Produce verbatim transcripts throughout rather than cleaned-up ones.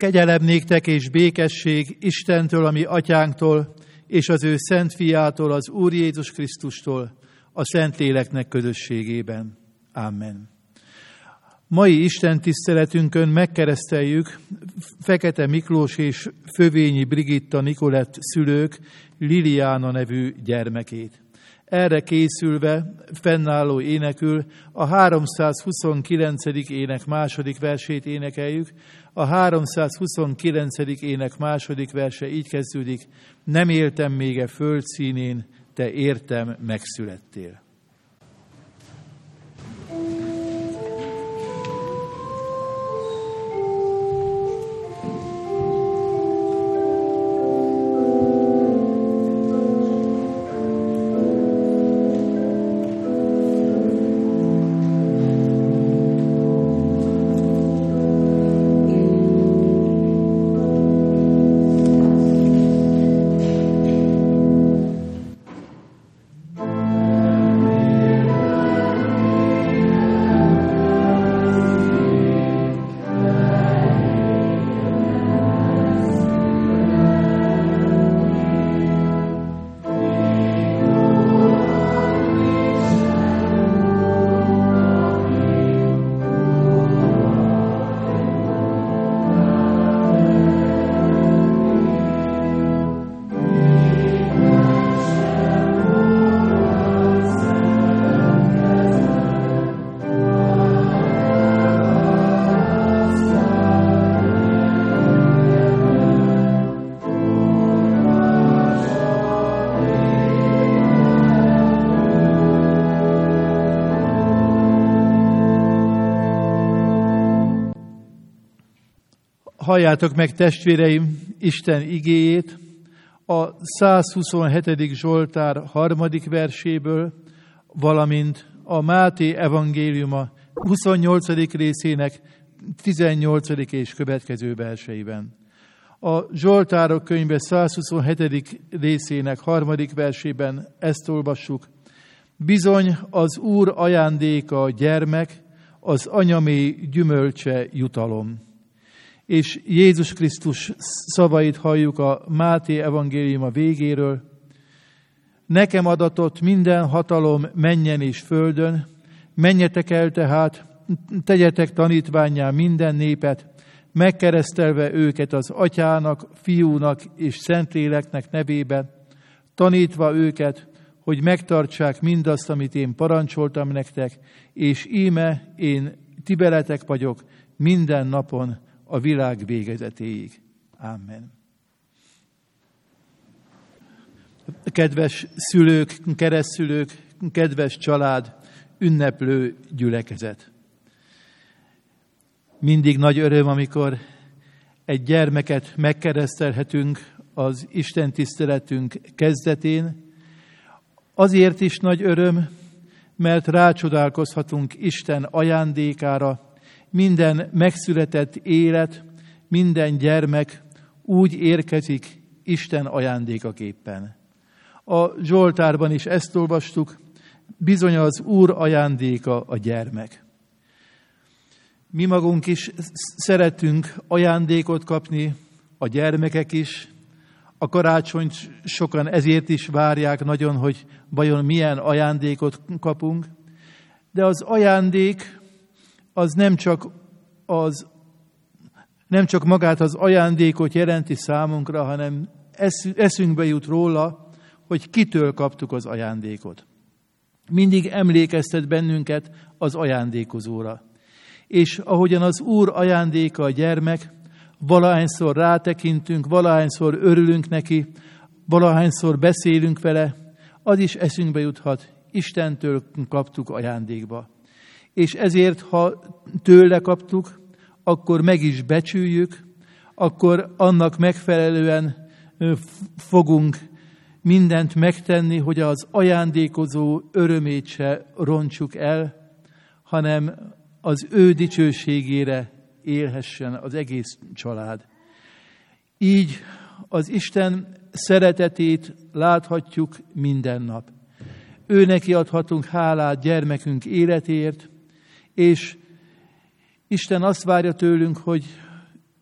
Kegyelem néktek és békesség Istentől, a mi atyánktól, és az ő szent fiától, az Úr Jézus Krisztustól, a Szentléleknek közösségében. Amen. Mai Isten tiszteletünkön megkereszteljük Fekete Miklós és Fövényi Brigitta Nikolett szülők Liliana nevű gyermekét. Erre készülve fennálló énekül a háromszázhuszonkilencedik ének második versét énekeljük. A háromszázhuszonkilencedik ének második verse így kezdődik: nem éltem még e föld színén, te értem megszülettél. Halljátok meg, testvéreim, Isten igéjét a százhuszonhetedik Zsoltár harmadik verséből, valamint a Máté evangéliuma huszonnyolcadik részének tizennyolcadik és következő verseiben. A Zsoltárok könyve százhuszonhetedik részének harmadik versében ezt olvassuk: bizony az Úr ajándéka a gyermek, az anyaméh gyümölcse jutalom. És Jézus Krisztus szavait halljuk a Máté evangéliuma végéről: nekem adatott minden hatalom mennyen és földön, menjetek el tehát, tegyetek tanítvánnyá minden népet, megkeresztelve őket az Atyának, Fiúnak és Szentléleknek nevébe, tanítva őket, hogy megtartsák mindazt, amit én parancsoltam nektek, és íme én ti veletek vagyok minden napon a világ végezetéig. Amen. Kedves szülők, keresztszülők, kedves család, ünneplő gyülekezet. Mindig nagy öröm, amikor egy gyermeket megkeresztelhetünk az Isten tiszteletünk kezdetén. Azért is nagy öröm, mert rácsodálkozhatunk Isten ajándékára. Minden megszületett élet, minden gyermek úgy érkezik Isten ajándékaképpen. A Zsoltárban is ezt olvastuk: bizony az Úr ajándéka a gyermek. Mi magunk is szeretünk ajándékot kapni, a gyermekek is. A karácsonyt sokan ezért is várják nagyon, hogy vajon milyen ajándékot kapunk. De az ajándék az nem csak, az, nem csak magát az ajándékot jelenti számunkra, hanem eszünkbe jut róla, hogy kitől kaptuk az ajándékot. Mindig emlékeztet bennünket az ajándékozóra. És ahogyan az Úr ajándéka a gyermek, valahányszor rátekintünk, valahányszor örülünk neki, valahányszor beszélünk vele, az is eszünkbe juthat, Istentől kaptuk ajándékba. És ezért, ha tőle kaptuk, akkor meg is becsüljük, akkor annak megfelelően fogunk mindent megtenni, hogy az ajándékozó örömét se rontsuk el, hanem az ő dicsőségére élhessen az egész család. Így az Isten szeretetét láthatjuk minden nap. Ő neki adhatunk hálát gyermekünk életéért, és Isten azt várja tőlünk, hogy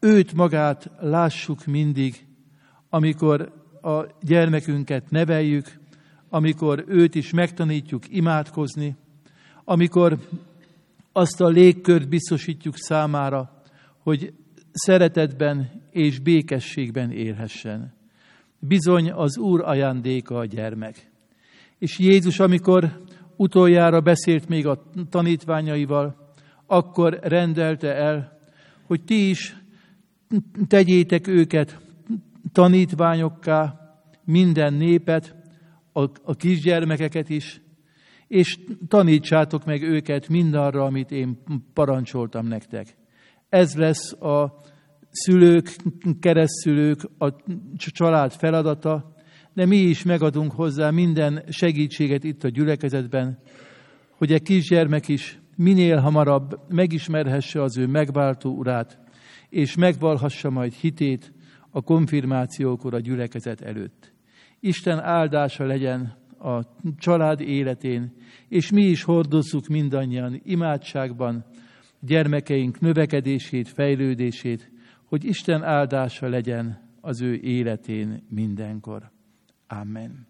őt magát lássuk mindig, amikor a gyermekünket neveljük, amikor őt is megtanítjuk imádkozni, amikor azt a légkört biztosítjuk számára, hogy szeretetben és békességben élhessen. Bizony az Úr ajándéka a gyermek. És Jézus, amikor utoljára beszélt még a tanítványaival, akkor rendelte el, hogy ti is tegyétek őket tanítványokká, minden népet, a, a kisgyermekeket is, és tanítsátok meg őket mindarra, amit én parancsoltam nektek. Ez lesz a szülők, keresztszülők, a család feladata, de mi is megadunk hozzá minden segítséget itt a gyülekezetben, hogy egy kisgyermek is minél hamarabb megismerhesse az ő megváltó urát, és megvalhassa majd hitét a konfirmációkor a gyülekezet előtt. Isten áldása legyen a család életén, és mi is hordozzuk mindannyian imádságban gyermekeink növekedését, fejlődését, hogy Isten áldása legyen az ő életén mindenkor. Amen.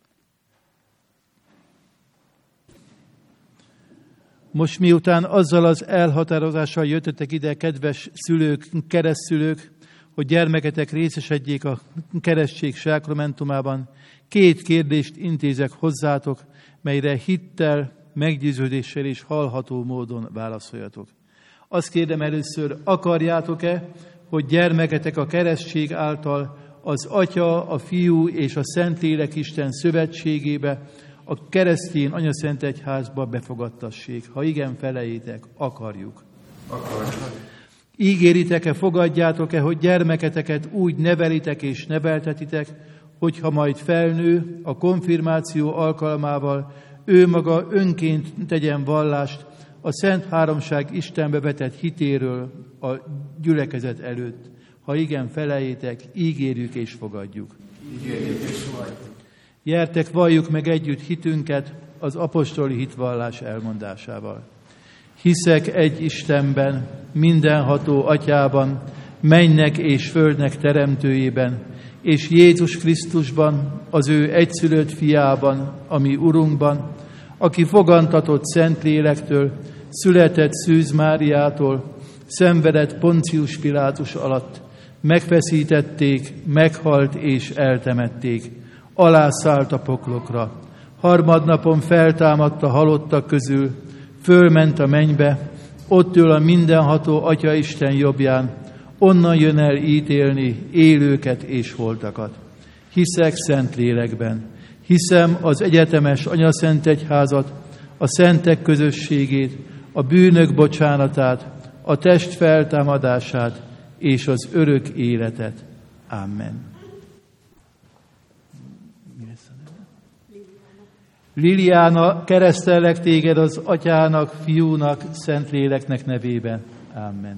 Most miután azzal az elhatározással jöttetek ide, kedves szülők, keresztszülők, hogy gyermeketek részesedjék a keresztség sákramentumában, két kérdést intézek hozzátok, melyre hittel, meggyőződéssel és hallható módon válaszoljatok. Azt kérdem először, akarjátok-e, hogy gyermeketek a keresztség által az Atya, a Fiú és a Szentlélek Isten szövetségébe, a keresztény anyaszentegyházba befogadtassék? Ha igen, feleljétek, akarjuk. Akarjuk. Ígéritek-e, fogadjátok-e, hogy gyermeketeket úgy nevelitek és neveltetitek, hogyha majd felnő, a konfirmáció alkalmával ő maga önként tegyen vallást a Szent Háromság Istenbe vetett hitéről a gyülekezet előtt? Ha igen, feleljétek, ígérjük és fogadjuk. Ígérjük és fogadjuk. Gyertek, valljuk meg együtt hitünket az apostoli hitvallás elmondásával. Hiszek egy Istenben, mindenható Atyában, mennynek és földnek teremtőjében, és Jézus Krisztusban, az ő egyszülött fiában, ami Urunkban, aki fogantatott Szentlélektől, született Szűz Máriától, szenvedett Poncius Pilátus alatt, megfeszítették, meghalt és eltemették, alászállt a poklokra, harmadnapon feltámadt a halottak közül, fölment a mennybe, ott ül a mindenható Atya Isten jobbján, onnan jön el ítélni élőket és holtakat. Hiszek Szentlélekben, hiszem az egyetemes anyaszentegyházat, a szentek közösségét, a bűnök bocsánatát, a test feltámadását és az örök életet. Amen. Liliana, keresztellek téged az Atyának, Fiúnak, Szentléleknek nevében. Amen.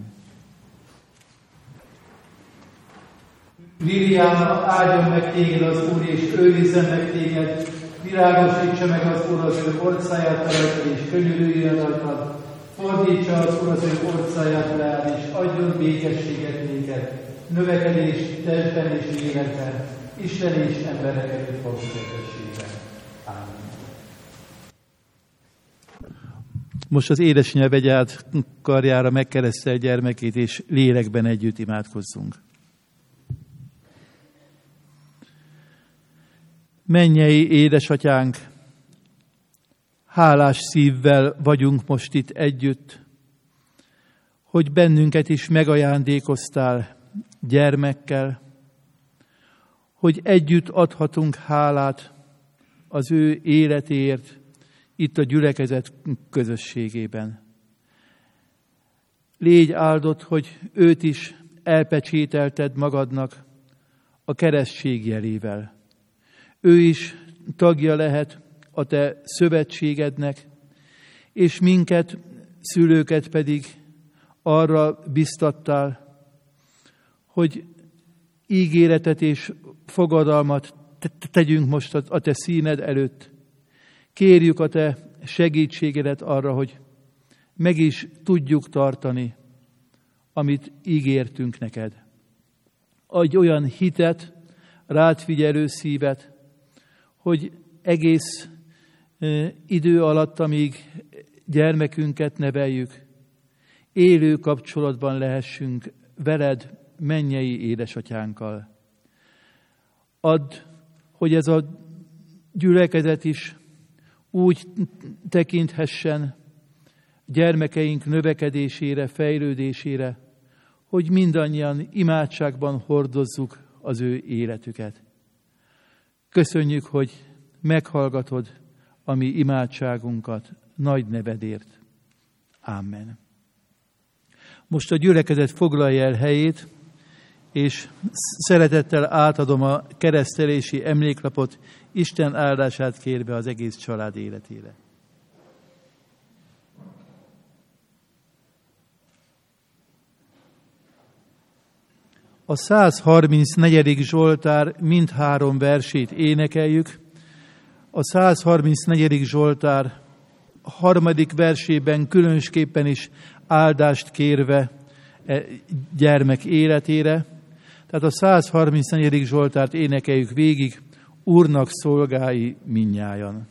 Liliana, áldjon meg téged az Úr, és őrizzen meg téged, világosítsa meg az Úr az ő orcáját rajtad, és könyörüljön rajtad, fordítsa az Úr az ő orcáját rád, és adjon békességet néked, növekedést testben és lélekben, Isten és emberek együtt fog békességben. Amen. Most az édesanyja vegye át karjára megkeresztel gyermekét, és lélekben együtt imádkozzunk. Mennyei édesatyánk, hálás szívvel vagyunk most itt együtt, hogy bennünket is megajándékoztál gyermekkel, hogy együtt adhatunk hálát az ő életéért itt a gyülekezet közösségében. Légy áldott, hogy őt is elpecsételted magadnak a keresztség jelével. Ő is tagja lehet a te szövetségednek, és minket, szülőket pedig arra biztattál, hogy ígéretet és fogadalmat tegyünk most a te színed előtt. Kérjük a te segítségedet arra, hogy meg is tudjuk tartani amit ígértünk neked. Adj olyan hitet, rád figyelő szívet, hogy egész idő alatt, amíg gyermekünket neveljük, élő kapcsolatban lehessünk veled, mennyei édesatyánkkal. Add, hogy ez a gyülekezet is úgy tekinthessen gyermekeink növekedésére, fejlődésére, hogy mindannyian imádságban hordozzuk az ő életüket. Köszönjük, hogy meghallgatod a mi imádságunkat nagy nevedért. Amen. Most a gyülekezet foglalja el helyét, és szeretettel átadom a keresztelési emléklapot, Isten áldását kérve az egész család életére. A száz harmincnegyedik Zsoltár mindhárom versét énekeljük. A száz harmincnegyedik Zsoltár harmadik versében különösképpen is áldást kérve gyermek életére. Tehát a száz harmincnegyedik Zsoltárt énekeljük végig, Úrnak szolgái mindnyájan.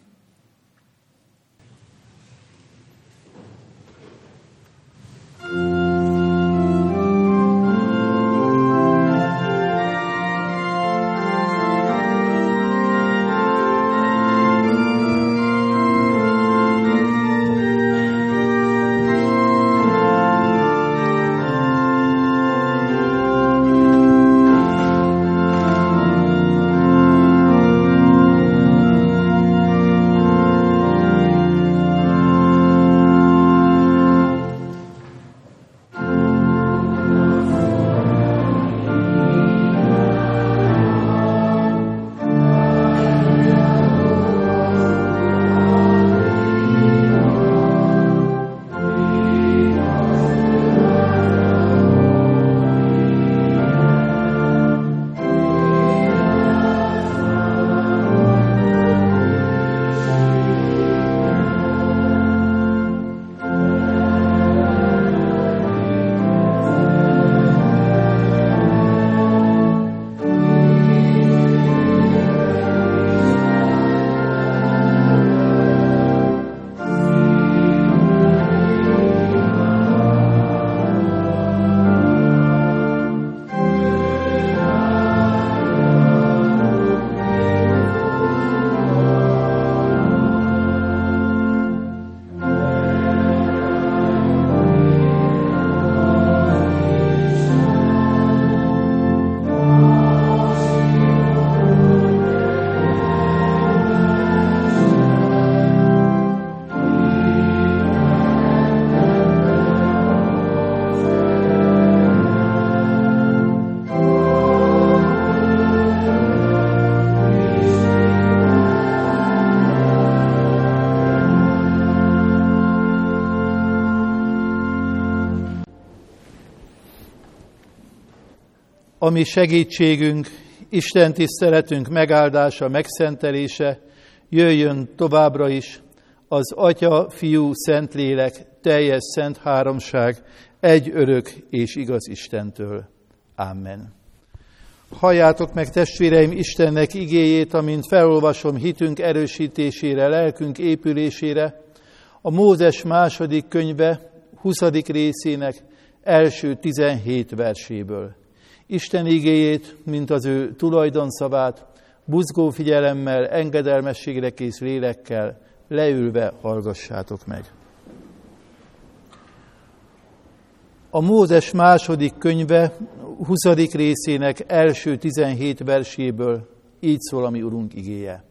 A mi segítségünk, Isten tiszteletünk megáldása, megszentelése jöjjön továbbra is az Atya, Fiú, Szentlélek, teljes szent háromság, egy örök és igaz Istentől. Amen. Halljátok meg, testvéreim, Istennek igéjét, amint felolvasom hitünk erősítésére, lelkünk épülésére, a Mózes második könyve huszadik részének első tizenhét verséből. Isten igéjét, mint az ő tulajdonszavát, buzgó figyelemmel, engedelmességre kész lélekkel leülve hallgassátok meg. A Mózes második könyve huszadik részének első tizenhét verséből így szól a mi Urunk igéje.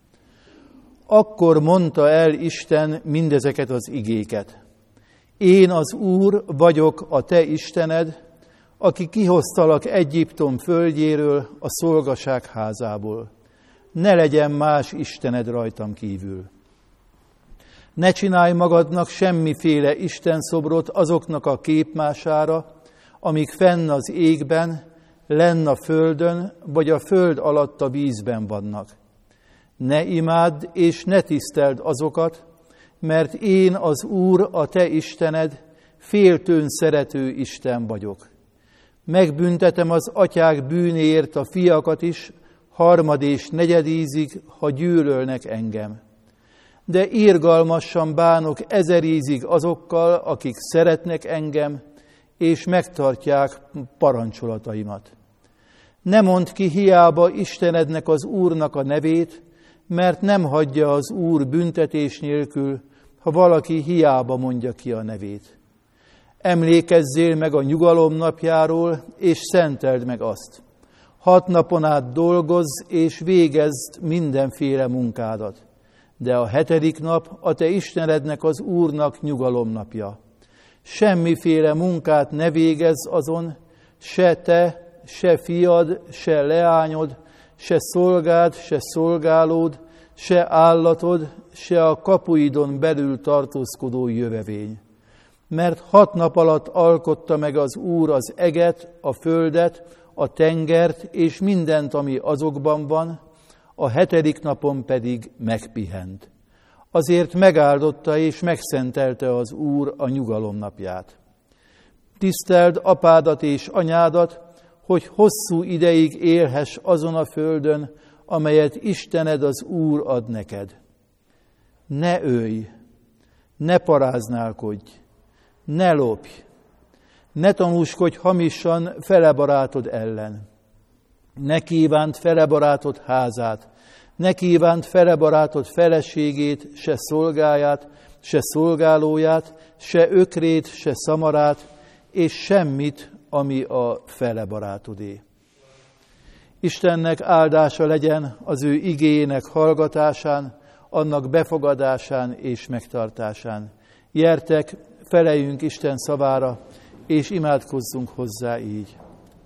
Akkor mondta el Isten mindezeket az igéket. Én az Úr vagyok, a te Istened, aki kihoztalak Egyiptom földjéről, a szolgaság házából. Ne legyen más istened rajtam kívül. Ne csinálj magadnak semmiféle istenszobrot azoknak a képmására, amik fenn az égben, lenn a földön, vagy a föld alatt a vízben vannak. Ne imádd és ne tiszteld azokat, mert én az Úr, a te Istened, féltőn szerető Isten vagyok. Megbüntetem az atyák bűnéért a fiakat is, harmad és negyedízig, ha gyűlölnek engem. De irgalmasan bánok ezerízig azokkal, akik szeretnek engem, és megtartják parancsolataimat. Ne mondd ki hiába Istenednek az Úrnak a nevét, mert nem hagyja az Úr büntetés nélkül, ha valaki hiába mondja ki a nevét. Emlékezzél meg a nyugalom napjáról, és szenteld meg azt. Hat napon át dolgozz, és végezd mindenféle munkádat. De a hetedik nap a te Istenednek, az Úrnak nyugalomnapja. Semmiféle munkát ne végezz azon, se te, se fiad, se leányod, se szolgád, se szolgálód, se állatod, se a kapuidon belül tartózkodó jövevény. Mert hat nap alatt alkotta meg az Úr az eget, a földet, a tengert és mindent, ami azokban van, a hetedik napon pedig megpihent. Azért megáldotta és megszentelte az Úr a nyugalomnapját. Tiszteld apádat és anyádat, hogy hosszú ideig élhess azon a földön, amelyet Istened az Úr ad neked. Ne ölj, ne paráználkodj, ne lopj, ne tanúskodj hamisan fele barátod ellen. Ne kívánt fele barátod házát, ne kívánt fele barátod feleségét, se szolgáját, se szolgálóját, se ökrét, se szamarát, és semmit, ami a fele barátodé. Istennek áldása legyen az ő igéjének hallgatásán, annak befogadásán és megtartásán. Gyertek, feleljünk Isten szavára, és imádkozzunk hozzá így.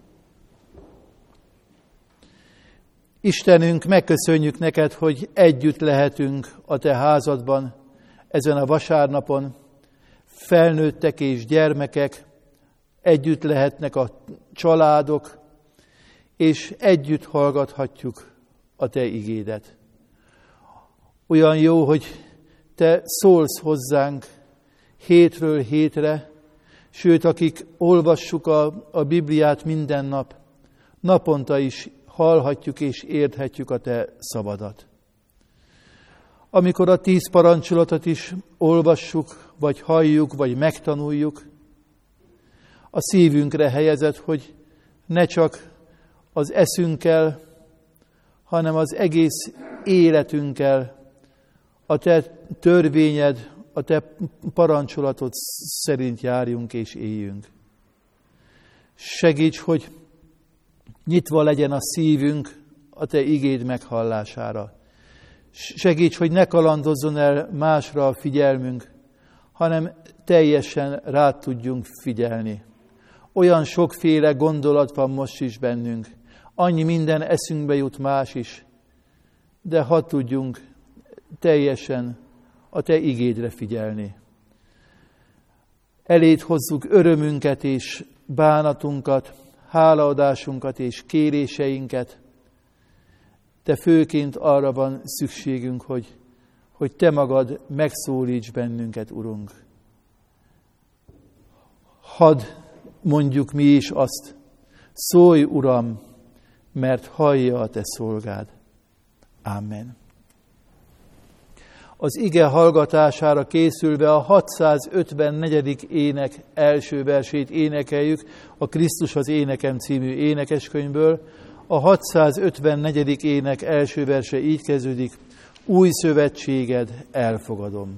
Istenünk, megköszönjük neked, hogy együtt lehetünk a te házadban, ezen a vasárnapon. Felnőttek és gyermekek, együtt lehetnek a családok, és együtt hallgathatjuk a te igédet. Olyan jó, hogy te szólsz hozzánk hétről hétre, sőt, akik olvassuk a, a Bibliát minden nap, naponta is hallhatjuk és érthetjük a te szavadat. Amikor a tíz parancsolatot is olvassuk, vagy halljuk, vagy megtanuljuk, a szívünkre helyezett, hogy ne csak az eszünkkel, hanem az egész életünkkel a te törvényed, a te parancsolatod szerint járjunk és éljünk. Segíts, hogy nyitva legyen a szívünk a te igéd meghallására. Segíts, hogy ne kalandozzon el másra a figyelmünk, hanem teljesen rád tudjunk figyelni. Olyan sokféle gondolat van most is bennünk, annyi minden eszünkbe jut más is, de hadd tudjunk teljesen a te igédre figyelni. Eléd hozzuk örömünket és bánatunkat, hálaadásunkat és kéréseinket, de főként arra van szükségünk, hogy, hogy te magad megszólíts bennünket, Urunk. Hadd mondjuk mi is azt, szólj, Uram, mert hallja a te szolgád. Amen. Az ige hallgatására készülve a hatszázötvennegyedik ének első versét énekeljük a Krisztus az énekem című énekeskönyvből. A hatszázötvennegyedik ének első verse így kezdődik: új szövetséged elfogadom.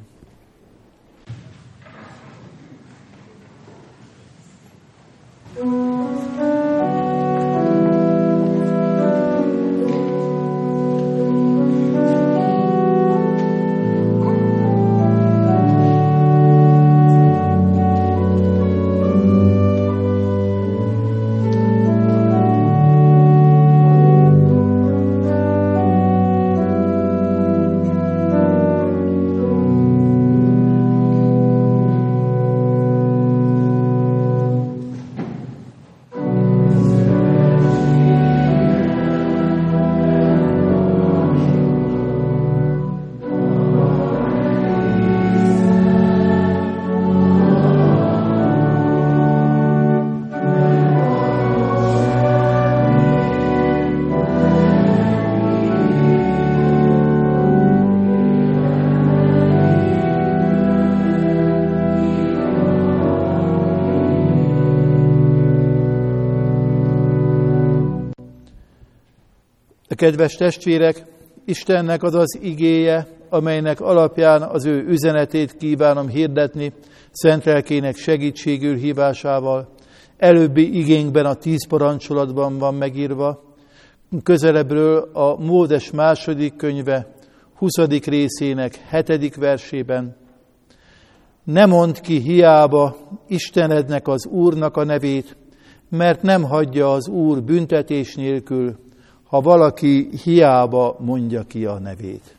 Kedves testvérek, Istennek az az igéje, amelynek alapján az ő üzenetét kívánom hirdetni, szent lelkének segítségül hívásával. Előbbi igénkben a tíz parancsolatban van megírva, közelebbről a Mózes második könyve, huszadik részének hetedik versében. Ne mondd ki hiába Istenednek, az Úrnak a nevét, mert nem hagyja az Úr büntetés nélkül, ha valaki hiába mondja ki a nevét.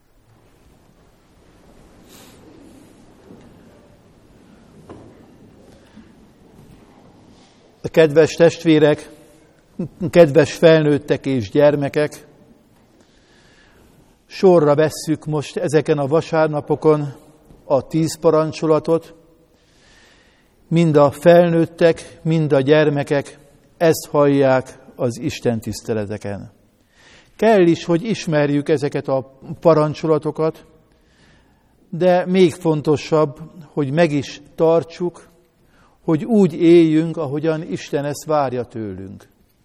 Kedves testvérek, kedves felnőttek és gyermekek, sorra vesszük most ezeken a vasárnapokon a tíz parancsolatot. Mind a felnőttek, mind a gyermekek ezt hallják az Isten tiszteleteken. Kell is, hogy ismerjük ezeket a parancsolatokat, de még fontosabb, hogy meg is tartsuk, hogy úgy éljünk, ahogyan Isten ezt várja tőlünk.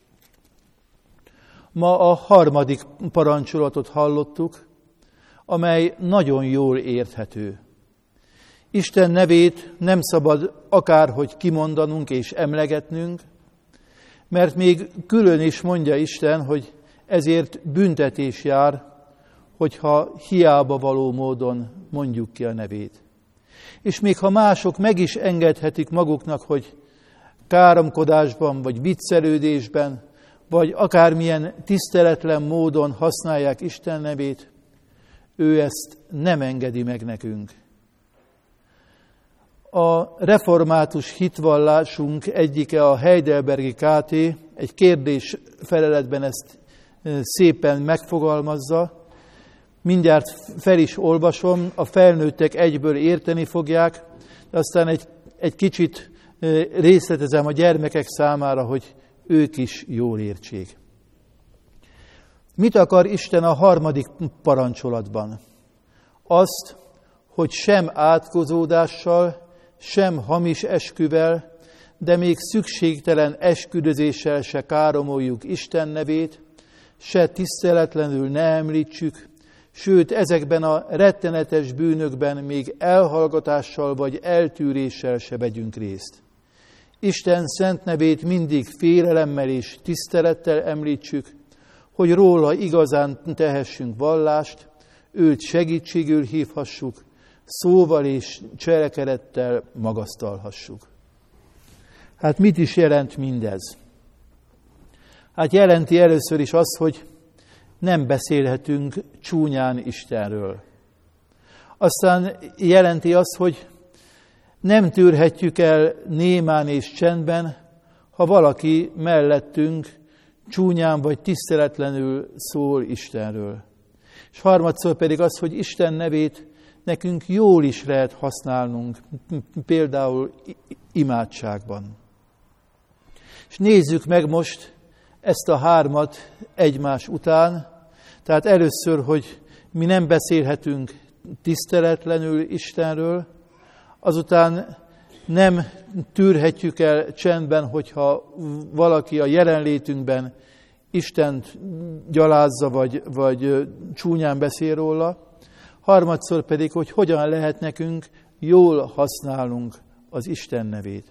Ma a harmadik parancsolatot hallottuk, amely nagyon jól érthető. Isten nevét nem szabad akárhogy kimondanunk és emlegetnünk, mert még külön is mondja Isten, hogy ezért büntetés jár, hogyha hiába való módon mondjuk ki a nevét. És még ha mások meg is engedhetik maguknak, hogy káromkodásban, vagy viccelődésben, vagy akármilyen tiszteletlen módon használják Isten nevét, ő ezt nem engedi meg nekünk. A református hitvallásunk egyike, a Heidelbergi ká té, egy kérdés-feleletben ezt szépen megfogalmazza. Mindjárt fel is olvasom, a felnőttek egyből érteni fogják, de aztán egy, egy kicsit részletezem a gyermekek számára, hogy ők is jól értsék. Mit akar Isten a harmadik parancsolatban? Azt, hogy sem átkozódással, sem hamis esküvel, de még szükségtelen esküdözéssel se káromoljuk Isten nevét, se tiszteletlenül ne említsük, sőt, ezekben a rettenetes bűnökben még elhallgatással vagy eltűréssel se vegyünk részt. Isten szent nevét mindig félelemmel és tisztelettel említsük, hogy róla igazán tehessünk vallást, őt segítségül hívhassuk, szóval és cselekedettel magasztalhassuk. Hát mit is jelent mindez? Hát jelenti először is azt, hogy nem beszélhetünk csúnyán Istenről. Aztán jelenti azt, hogy nem tűrhetjük el némán és csendben, ha valaki mellettünk csúnyán vagy tiszteletlenül szól Istenről. És harmadszor pedig az, hogy Isten nevét nekünk jól is lehet használnunk, például imádságban. És nézzük meg most ezt a hármat egymás után. Tehát először, hogy mi nem beszélhetünk tiszteletlenül Istenről, azután nem tűrhetjük el csendben, hogyha valaki a jelenlétünkben Istent gyalázza, vagy, vagy csúnyán beszél róla. Harmadszor pedig, hogy hogyan lehet nekünk jól használnunk az Isten nevét.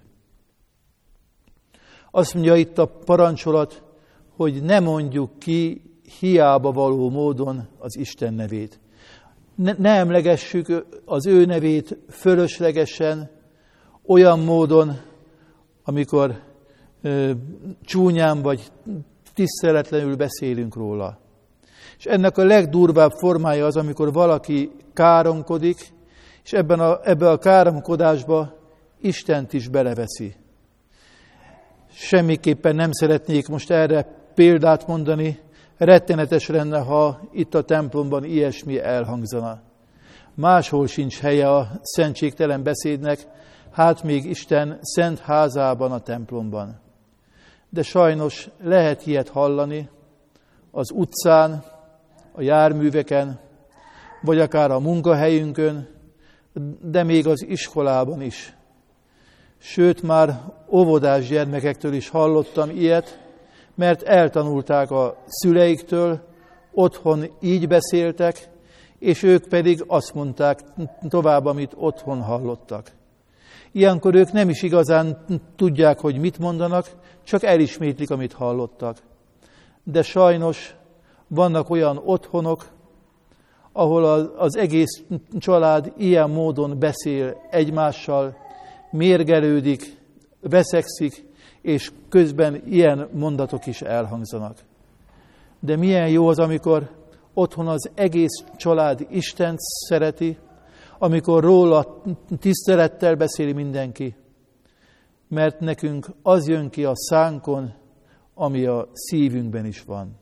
Azt mondja itt a parancsolat, hogy ne mondjuk ki hiába való módon az Isten nevét. Ne, ne emlegessük az ő nevét fölöslegesen, olyan módon, amikor ö, csúnyán vagy tiszteletlenül beszélünk róla. És ennek a legdurvább formája az, amikor valaki káromkodik, és ebben a, ebben a káromkodásba Istent is beleveszi. Semmiképpen nem szeretnék most erre példát mondani, rettenetes lenne, ha itt a templomban ilyesmi elhangzana. Máshol sincs helye a szentségtelen beszédnek, hát még Isten szent házában, a templomban. De sajnos lehet ilyet hallani az utcán, a járműveken, vagy akár a munkahelyünkön, de még az iskolában is. Sőt, már óvodás gyermekektől is hallottam ilyet, mert eltanulták a szüleiktől, otthon így beszéltek, és ők pedig azt mondták tovább, amit otthon hallottak. Ilyenkor ők nem is igazán tudják, hogy mit mondanak, csak elismétlik, amit hallottak. De sajnos vannak olyan otthonok, ahol az egész család ilyen módon beszél egymással, mérgelődik, veszekszik, és közben ilyen mondatok is elhangzanak. De milyen jó az, amikor otthon az egész család Istent szereti, amikor róla tisztelettel beszél mindenki, mert nekünk az jön ki a szánkon, ami a szívünkben is van.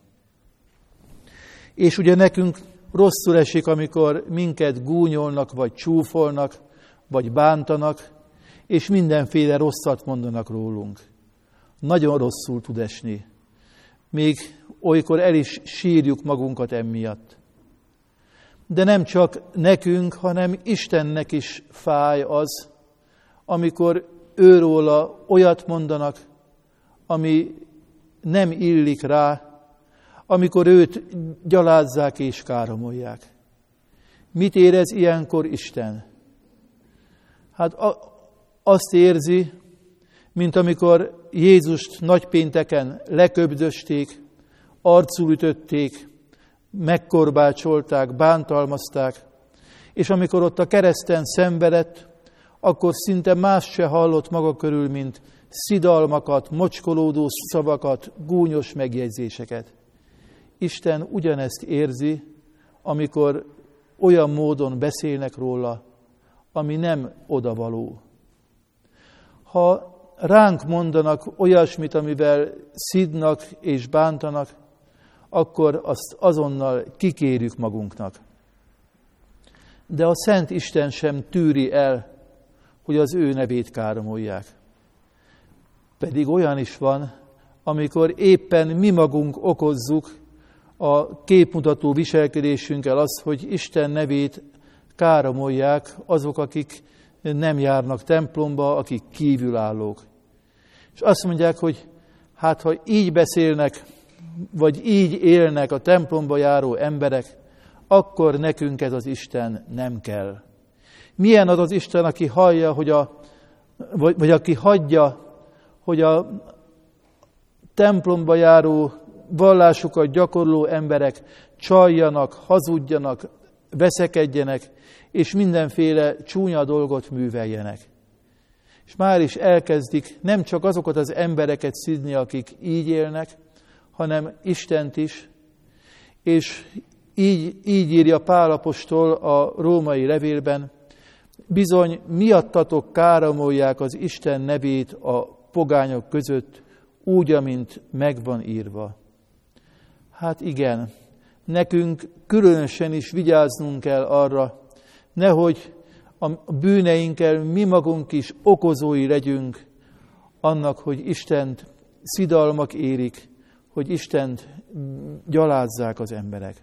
És ugye nekünk rosszul esik, amikor minket gúnyolnak, vagy csúfolnak, vagy bántanak, és mindenféle rosszat mondanak rólunk. Nagyon rosszul tud esni. Még olykor el is sírjuk magunkat emiatt. De nem csak nekünk, hanem Istennek is fáj az, amikor őróla olyat mondanak, ami nem illik rá, amikor őt gyalázzák és káromolják. Mit érez ilyenkor Isten? Hát azt érzi, mint amikor Jézust nagypénteken leköbdösték, arcul ütötték, megkorbácsolták, bántalmazták, és amikor ott a kereszten szenvedett, akkor szinte más se hallott maga körül, mint szidalmakat, mocskolódó szavakat, gúnyos megjegyzéseket. Isten ugyanezt érzi, amikor olyan módon beszélnek róla, ami nem odavaló. Ha ránk mondanak olyasmit, amivel szidnak és bántanak, akkor azt azonnal kikérjük magunknak. De a Szent Isten sem tűri el, hogy az ő nevét káromolják. Pedig olyan is van, amikor éppen mi magunk okozzuk a képmutató viselkedésünkkel azt, hogy Isten nevét káromolják azok, akik nem járnak templomba, akik kívülállók. És azt mondják, hogy hát ha így beszélnek, vagy így élnek a templomba járó emberek, akkor nekünk ez az Isten nem kell. Milyen az az Isten, aki hallja, hogy a, vagy, vagy aki hagyja, hogy a templomba járó, vallásukat gyakorló emberek csaljanak, hazudjanak, veszekedjenek, és mindenféle csúnya dolgot műveljenek. És már is elkezdik nem csak azokat az embereket szidni, akik így élnek, hanem Istent is, és így, így írja Pál apostol a római levélben, bizony miattatok káromolják az Isten nevét a pogányok között, úgy, amint megvan írva. Hát igen, nekünk különösen is vigyáznunk kell arra, nehogy a bűneinkkel mi magunk is okozói legyünk annak, hogy Istent szidalmak érik, hogy Istent gyalázzák az emberek.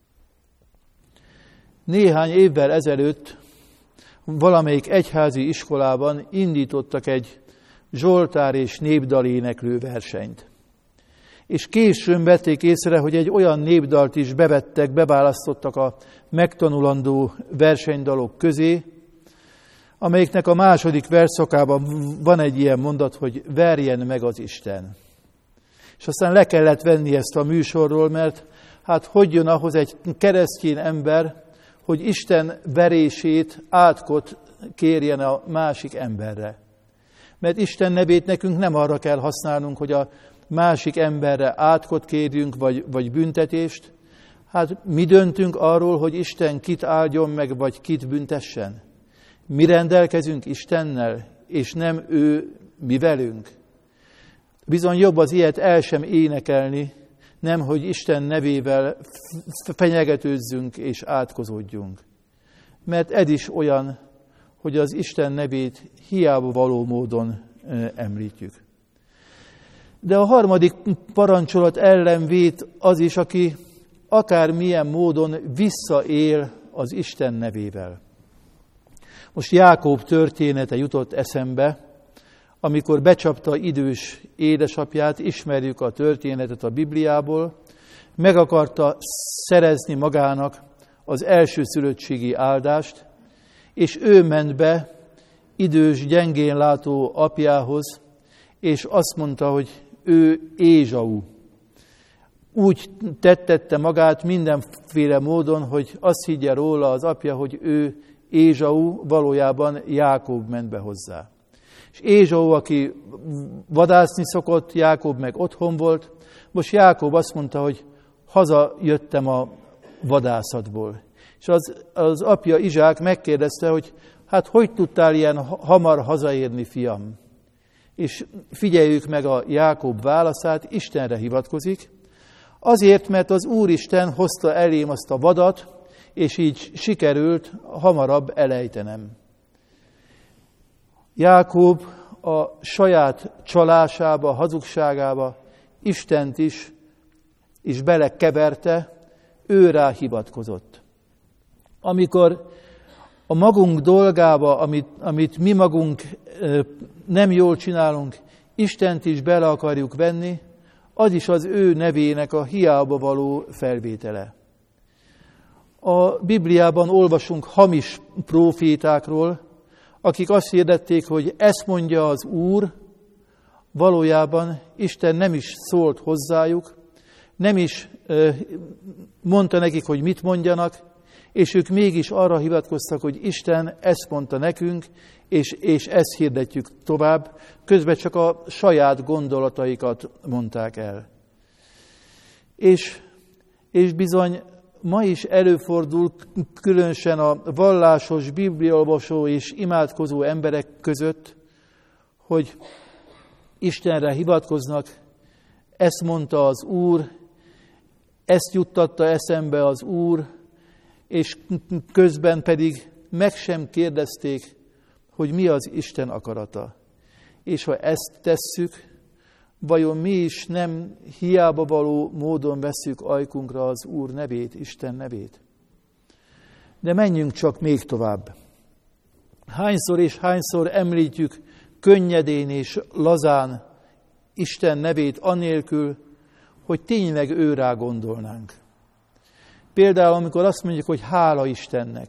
Néhány évvel ezelőtt valamelyik egyházi iskolában indítottak egy zsoltár és népdaléneklő versenyt. És későn vették észre, hogy egy olyan népdalt is bevettek, beválasztottak a megtanulandó versenydalok közé, amelyiknek a második versszakában van egy ilyen mondat, hogy verjen meg az Isten. És aztán le kellett venni ezt a műsorról, mert hát hogy jön ahhoz egy keresztény ember, hogy Isten verését, átkot kérjen a másik emberre. Mert Isten nevét nekünk nem arra kell használnunk, hogy a másik emberre átkot kérjünk, vagy, vagy büntetést. Hát mi döntünk arról, hogy Isten kit áldjon meg, vagy kit büntessen? Mi rendelkezünk Istennel, és nem ő mi velünk. Bizony jobb az ilyet el sem énekelni, nem hogy Isten nevével fenyegetőzzünk és átkozódjunk. Mert ez is olyan, hogy az Isten nevét hiába való módon említjük. De a harmadik parancsolat ellen vét az is, aki akármilyen módon visszaél az Isten nevével. Most Jákob története jutott eszembe, amikor becsapta idős édesapját, ismerjük a történetet a Bibliából, meg akarta szerezni magának az elsőszülöttségi áldást, és ő ment be idős, gyengén látó apjához, és azt mondta, hogy ő Ézsau. Úgy tettette magát mindenféle módon, hogy azt higgye róla az apja, hogy ő Ézsau, valójában Jákob ment be hozzá. És Ézsau, aki vadászni szokott, Jákob meg otthon volt, most Jákob azt mondta, hogy hazajöttem a vadászatból. És az, az apja Izsák megkérdezte, hogy hát hogy tudtál ilyen hamar hazaérni, fiam? És figyeljük meg a Jákob válaszát, Istenre hivatkozik. Azért, mert az Úristen hozta elém azt a vadat, és így sikerült hamarabb elejtenem. Jákob a saját csalásába, hazugságába Istent is, is belekeverte, ő rá hivatkozott. Amikor a magunk dolgába, amit, amit mi magunk nem jól csinálunk, Istent is bele akarjuk venni, az is az ő nevének a hiába való felvétele. A Bibliában olvasunk hamis prófétákról, akik azt hirdették, hogy ezt mondja az Úr, valójában Isten nem is szólt hozzájuk, nem is mondta nekik, hogy mit mondjanak, és ők mégis arra hivatkoztak, hogy Isten ezt mondta nekünk, és, és ezt hirdetjük tovább, közben csak a saját gondolataikat mondták el. És, és bizony ma is előfordul, különösen a vallásos, bibliaolvasó és imádkozó emberek között, hogy Istenre hivatkoznak, ezt mondta az Úr, ezt juttatta eszembe az Úr, és közben pedig meg sem kérdezték, hogy mi az Isten akarata. És ha ezt tesszük, vajon mi is nem hiába való módon vesszük ajkunkra az Úr nevét, Isten nevét? De menjünk csak még tovább. Hányszor és hányszor említjük könnyedén és lazán Isten nevét anélkül, hogy tényleg ő rá gondolnánk. Például, amikor azt mondjuk, hogy hála Istennek.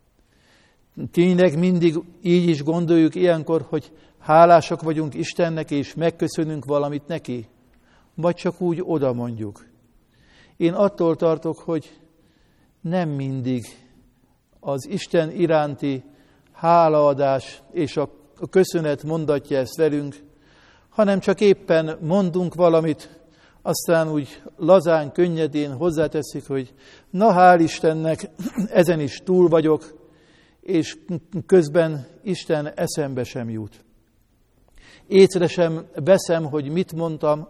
Tényleg mindig így is gondoljuk ilyenkor, hogy hálásak vagyunk Istennek, és megköszönünk valamit neki? Vagy csak úgy oda mondjuk? Én attól tartok, hogy nem mindig az Isten iránti hálaadás és a köszönet mondatja ezt velünk, hanem csak éppen mondunk valamit, aztán úgy lazán, könnyedén hozzáteszik, hogy na hál' Istennek, ezen is túl vagyok, és közben Isten eszembe sem jut. Észre sem veszem, hogy mit mondtam,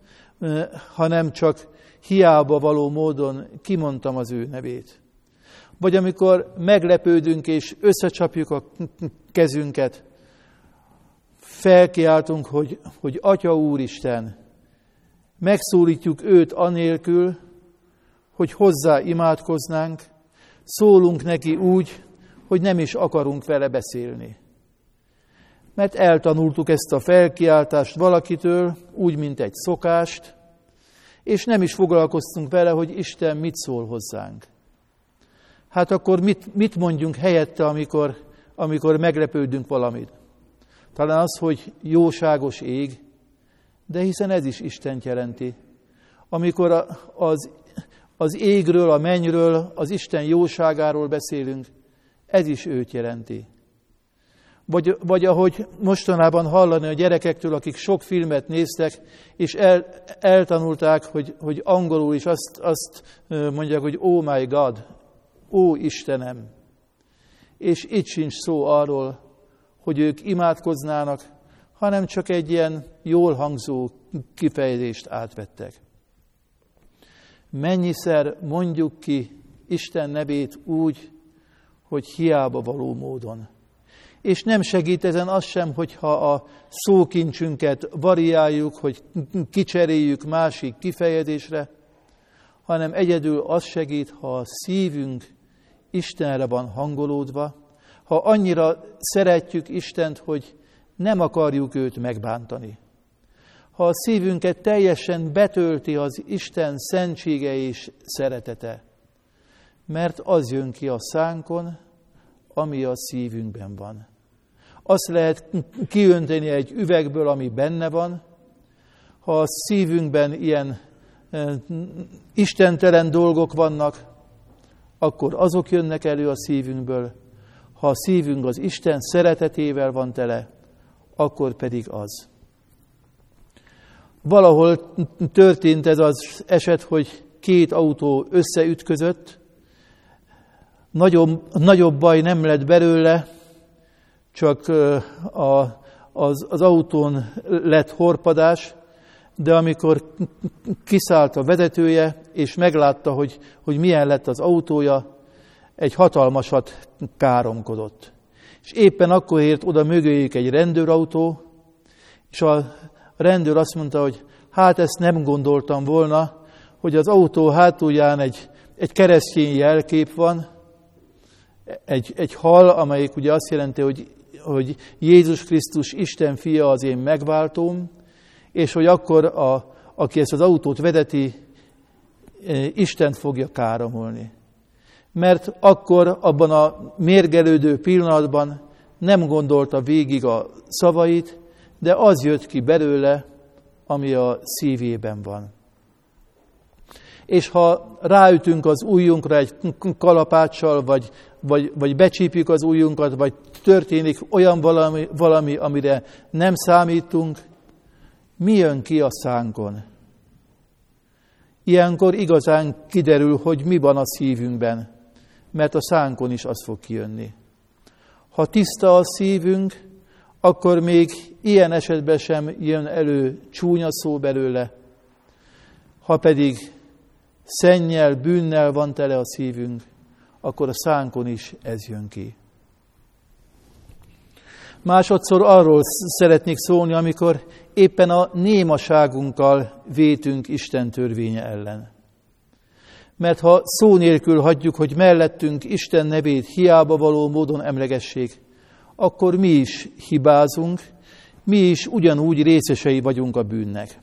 hanem csak hiába való módon kimondtam az ő nevét. Vagy amikor meglepődünk és összecsapjuk a kezünket, felkiáltunk, hogy, hogy Atya Úristen, megszólítjuk őt anélkül, hogy hozzá imádkoznánk, szólunk neki úgy, hogy nem is akarunk vele beszélni. Mert eltanultuk ezt a felkiáltást valakitől, úgy, mint egy szokást, és nem is foglalkoztunk vele, hogy Isten mit szól hozzánk. Hát akkor mit, mit mondjunk helyette, amikor, amikor meglepődünk valamit? Talán az, hogy jóságos ég, de hiszen ez is Istent jelenti. Amikor az, az égről, a mennyről, az Isten jóságáról beszélünk, ez is őt jelenti. Vagy, vagy ahogy mostanában hallani a gyerekektől, akik sok filmet néztek, és el, eltanulták, hogy, hogy angolul is azt, azt mondják, hogy oh my God, ó Istenem. És itt sincs szó arról, hogy ők imádkoznának, hanem csak egy ilyen jól hangzó kifejezést átvettek. Mennyiszer mondjuk ki Isten nevét úgy, hogy hiába való módon. És nem segít ezen az sem, hogyha a szókincsünket variáljuk, hogy kicseréljük másik kifejezésre, hanem egyedül az segít, ha a szívünk Istenre van hangolódva, ha annyira szeretjük Istent, hogy nem akarjuk őt megbántani. Ha a szívünket teljesen betölti az Isten szentsége és szeretete, mert az jön ki a szánkon, ami a szívünkben van. Azt lehet kiönteni egy üvegből, ami benne van. Ha a szívünkben ilyen e, istentelen dolgok vannak, akkor azok jönnek elő a szívünkből. Ha a szívünk az Isten szeretetével van tele, akkor pedig az. Valahol történt ez az eset, hogy két autó összeütközött, nagyobb, nagyobb baj nem lett belőle, csak a, az, az autón lett horpadás, de amikor kiszállt a vezetője, és meglátta, hogy, hogy milyen lett az autója, egy hatalmasat káromkodott. És éppen akkor ért oda mögéjük egy rendőrautó, és a rendőr azt mondta, hogy hát ezt nem gondoltam volna, hogy az autó hátulján egy, egy keresztény jelkép van, egy, egy hal, amelyik ugye azt jelenti, hogy, hogy Jézus Krisztus Isten fia, az én megváltóm, és hogy akkor, a, aki ezt az autót vezeti, Istent fogja káromolni. Mert akkor abban a mérgelődő pillanatban nem gondolta végig a szavait, de az jött ki belőle, ami a szívében van. És ha ráütünk az ujjunkra egy kalapáccsal, vagy, vagy, vagy becsípjük az ujjunkat, vagy történik olyan valami, valami, amire nem számítunk, mi jön ki a szánkon? Ilyenkor igazán kiderül, hogy mi van a szívünkben, mert a szánkon is az fog kijönni. Ha tiszta a szívünk, akkor még ilyen esetben sem jön elő csúnya szó belőle. Ha pedig szennyel, bűnnel van tele a szívünk, akkor a szánkon is ez jön ki. Másodszor arról szeretnék szólni, amikor éppen a némaságunkkal vétünk Isten törvénye ellen. Mert ha szó nélkül hagyjuk, hogy mellettünk Isten nevét hiába való módon emlegessék, akkor mi is hibázunk, mi is ugyanúgy részesei vagyunk a bűnnek.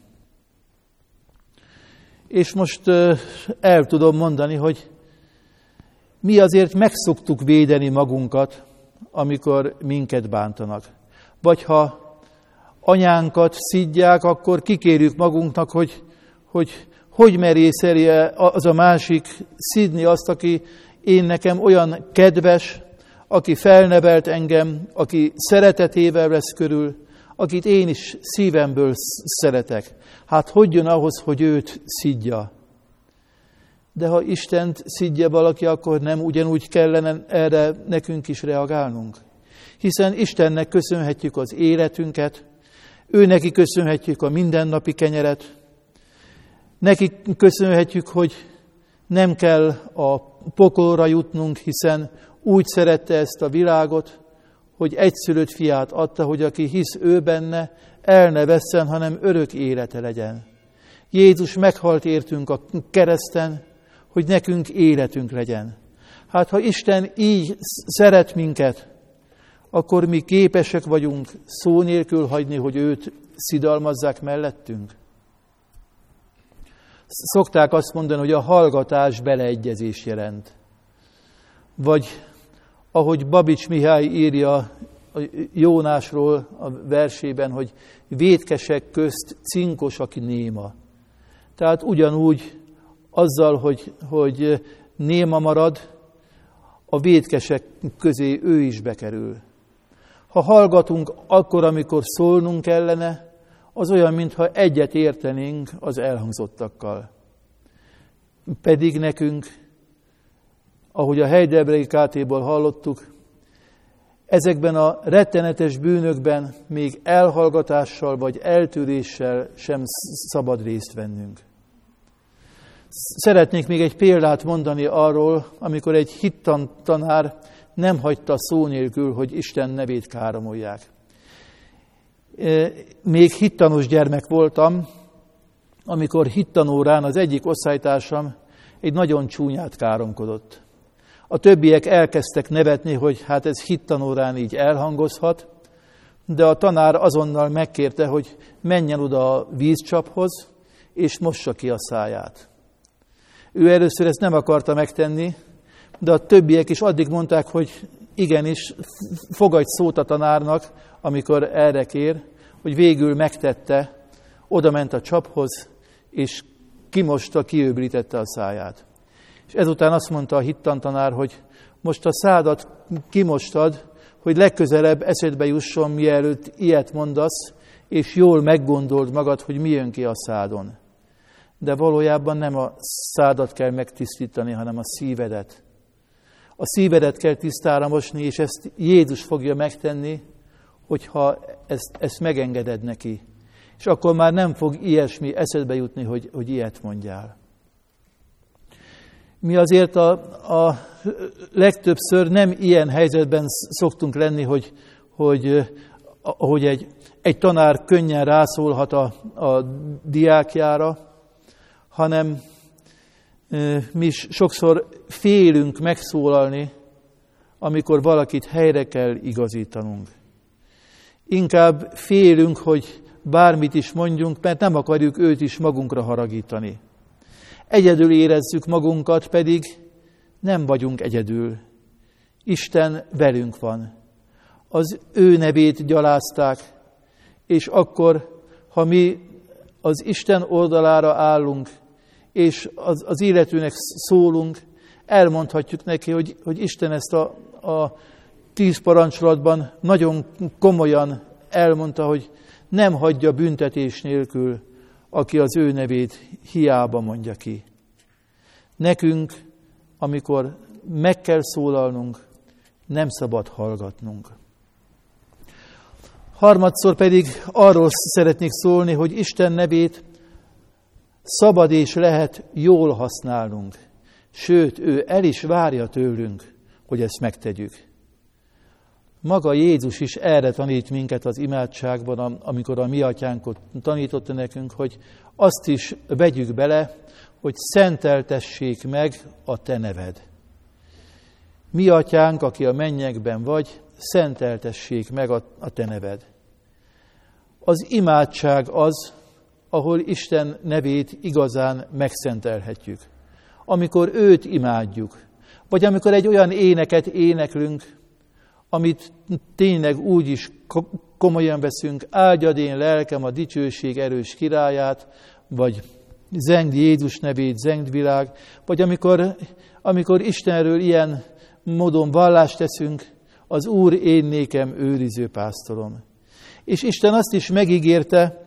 És most el tudom mondani, hogy mi azért megszoktuk védeni magunkat, amikor minket bántanak. Vagy ha anyánkat szidják, akkor kikérjük magunknak, hogy hogy, hogy merészelje az a másik szidni azt, aki én nekem olyan kedves, aki felnevelt engem, aki szeretetével vesz körül, akit én is szívemből szeretek. Hát hogy jön ahhoz, hogy őt szidja? De ha Istent szidja valaki, akkor nem ugyanúgy kellene erre nekünk is reagálnunk. Hiszen Istennek köszönhetjük az életünket, ő neki köszönhetjük a mindennapi kenyeret, neki köszönhetjük, hogy nem kell a pokolra jutnunk, hiszen úgy szerette ezt a világot, hogy egyszülött fiát adta, hogy aki hisz ő benne, el ne vesszen, hanem örök élete legyen. Jézus meghalt értünk a kereszten, hogy nekünk életünk legyen. Hát ha Isten így szeret minket, akkor mi képesek vagyunk szó nélkül hagyni, hogy őt szidalmazzák mellettünk? Szokták azt mondani, hogy a hallgatás beleegyezés jelent. Vagy ahogy Babics Mihály írja a Jónásról a versében, hogy vétkesek közt cinkos, aki néma. Tehát ugyanúgy azzal, hogy, hogy néma marad, a vétkesek közé ő is bekerül. Ha hallgatunk akkor, amikor szólnunk kellene, az olyan, mintha egyet értenénk az elhangzottakkal. Pedig nekünk, ahogy a Heidelbergi ká té-ból hallottuk, ezekben a rettenetes bűnökben még elhallgatással vagy eltűréssel sem szabad részt vennünk. Szeretnék még egy példát mondani arról, amikor egy hittantanár nem hagyta szó nélkül, hogy Isten nevét káromolják. Még hittanos gyermek voltam, amikor hittanórán az egyik osztálytársam egy nagyon csúnyát káromkodott. A többiek elkezdtek nevetni, hogy hát ez hittanórán így elhangozhat. de a tanár azonnal megkérte, hogy menjen oda a vízcsaphoz, és mossa ki a száját. Ő először ezt nem akarta megtenni, de a többiek is addig mondták, hogy igenis, fogadj szót a tanárnak, amikor erre kér, hogy végül megtette, oda ment a csaphoz, és kimosta, kiöblítette a száját. És ezután azt mondta a hittantanár, hogy most a szádat kimostad, hogy legközelebb eszedbe jusson, mielőtt ilyet mondasz, és jól meggondold magad, hogy mi jön ki a szádon. De valójában nem a szádat kell megtisztítani, hanem a szívedet. A szívedet kell tisztára mosni, és ezt Jézus fogja megtenni, hogyha ezt, ezt megengeded neki. És akkor már nem fog ilyesmi eszedbe jutni, hogy, hogy ilyet mondjál. Mi azért a, a legtöbbször nem ilyen helyzetben szoktunk lenni, hogy, hogy, hogy egy, egy tanár könnyen rászólhat a, a diákjára, hanem mi is sokszor félünk megszólalni, amikor valakit helyre kell igazítanunk. Inkább félünk, hogy bármit is mondjunk, mert nem akarjuk őt is magunkra haragítani. Egyedül érezzük magunkat, pedig nem vagyunk egyedül. Isten velünk van. Az ő nevét gyalázták, és akkor, ha mi az Isten oldalára állunk, és az, az illetőnek szólunk, elmondhatjuk neki, hogy, hogy Isten ezt a, a tíz parancsolatban nagyon komolyan elmondta, hogy nem hagyja büntetés nélkül, aki az ő nevét hiába mondja ki. Nekünk, amikor meg kell szólalnunk, nem szabad hallgatnunk. Harmadszor pedig arról szeretnék szólni, hogy Isten nevét szabad és lehet jól használnunk. Sőt, ő el is várja tőlünk, hogy ezt megtegyük. Maga Jézus is erre tanít minket az imádságban, amikor a mi atyánkot tanította nekünk, hogy azt is vegyük bele, hogy szenteltessék meg a te neved. Mi atyánk, aki a mennyekben vagy, szenteltessék meg a, a te neved. Az imádság az, ahol Isten nevét igazán megszentelhetjük. Amikor őt imádjuk, vagy amikor egy olyan éneket éneklünk, amit tényleg úgy is komolyan veszünk, áldjad én lelkem a dicsőség erős királyát, vagy zengd Jézus nevét, zengd világ, vagy amikor, amikor Istenről ilyen módon vallást teszünk, az Úr én nékem őriző pásztorom. És Isten azt is megígérte,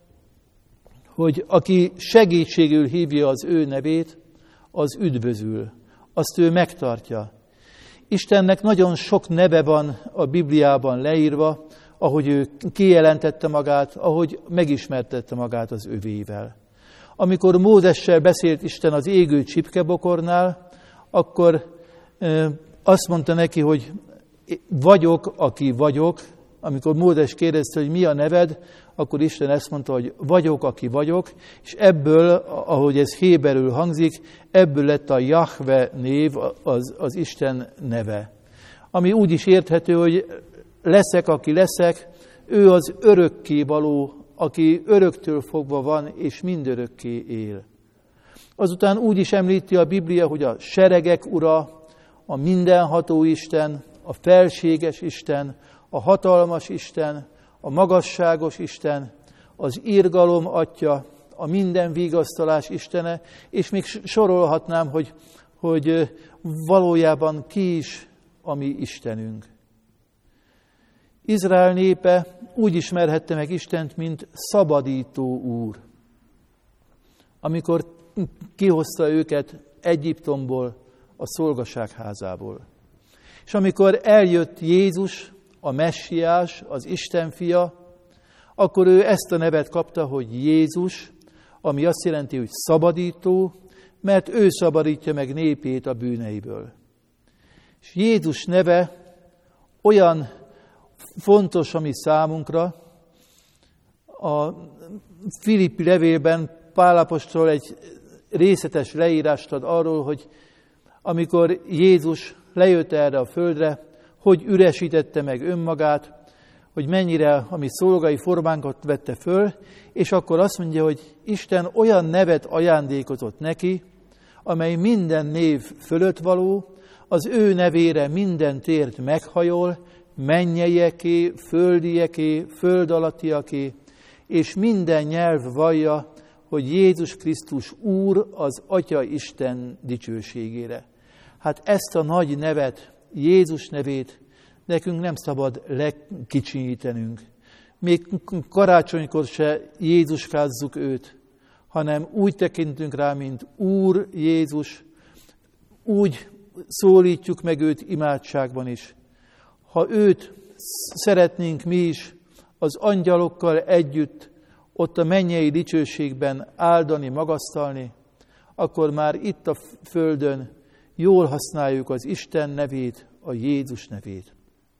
hogy aki segítségül hívja az ő nevét, az üdvözül, azt ő megtartja. Istennek nagyon sok neve van a Bibliában leírva, ahogy ő kijelentette magát, ahogy megismertette magát az övéivel. Amikor Mózessel beszélt Isten az égő csipkebokornál, akkor azt mondta neki, hogy vagyok, aki vagyok. Amikor Mózes kérdezte, hogy mi a neved, akkor Isten ezt mondta, hogy vagyok, aki vagyok, és ebből, ahogy ez héberül hangzik, ebből lett a Jahve név, az, az Isten neve. Ami úgy is érthető, hogy leszek, aki leszek, ő az örökké való, aki öröktől fogva van, és mindörökké él. Azután úgy is említi a Biblia, hogy a seregek ura, a mindenható Isten, a felséges Isten, a hatalmas Isten, a magasságos Isten, az irgalom atya, a minden vigasztalás Istene, és még sorolhatnám, hogy, hogy valójában ki is a mi Istenünk. Izrael népe úgy ismerhette meg Istent, mint szabadító úr. Amikor kihozta őket Egyiptomból, a szolgaságházából. És amikor eljött Jézus, a messiás, az Isten fia, akkor ő ezt a nevet kapta, hogy Jézus, ami azt jelenti, hogy szabadító, mert ő szabadítja meg népét a bűneiből. És Jézus neve olyan fontos a mi számunkra. A Filippi levélben Pál apostol egy részletes leírást ad arról, hogy amikor Jézus lejött erre a földre, hogy üresítette meg önmagát, hogy mennyire a mi szolgai formánkat vette föl, és akkor azt mondja, hogy Isten olyan nevet ajándékozott neki, amely minden név fölött való, az ő nevére minden tért meghajol, mennyeieké, földieké, föld alattiaké, és minden nyelv vallja, hogy Jézus Krisztus Úr az Atya Isten dicsőségére. Hát ezt a nagy nevet, Jézus nevét nekünk nem szabad legkicsinyítenünk. Még karácsonykor se Jézuskázzuk őt, hanem úgy tekintünk rá, mint Úr Jézus, úgy szólítjuk meg őt imádságban is. Ha őt szeretnénk mi is az angyalokkal együtt ott a mennyei dicsőségben áldani, magasztalni, akkor már itt a földön jól használjuk az Isten nevét, a Jézus nevét.